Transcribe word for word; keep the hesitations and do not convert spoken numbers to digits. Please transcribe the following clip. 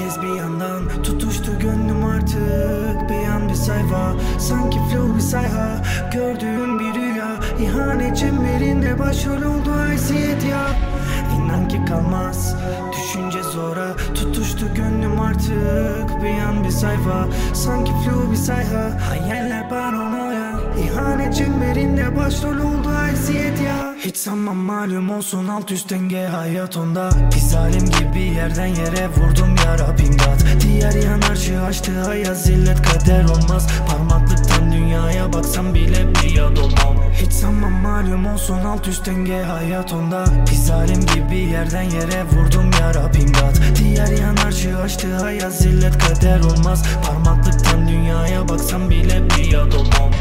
herkes bir yandan. Tutuştu gönlüm artık bir yan bir sayfa. Sanki flow bir sayha, gördüğün bir rüya. İhanet çemberinde başrol oldu haysiyet ya. İnan ki kalmaz düşünce zora. Tutuştu gönlüm artık bir yan bir sayfa. Sanki flow bir sayha, hayaller paranoya. İhanet çemberinde başrol oldu haysiyet ya. Hiç sanmam malum olsun alt üst denge hayat onda. Bir zalim gibi yerden yere vurdum ya Rabbim God. Diğer yanarcı açtı hayat zillet kader olmaz. Parmaklıktan dünyaya baksam bile bir yad olmam. Hiç sanmam malum olsun alt üst denge hayat onda. Bir zalim gibi yerden yere vurdum ya Rabbim God. Diğer yanarcı açtı hayat zillet kader olmaz. Parmaklıktan dünyaya baksam bile bir yad olmam.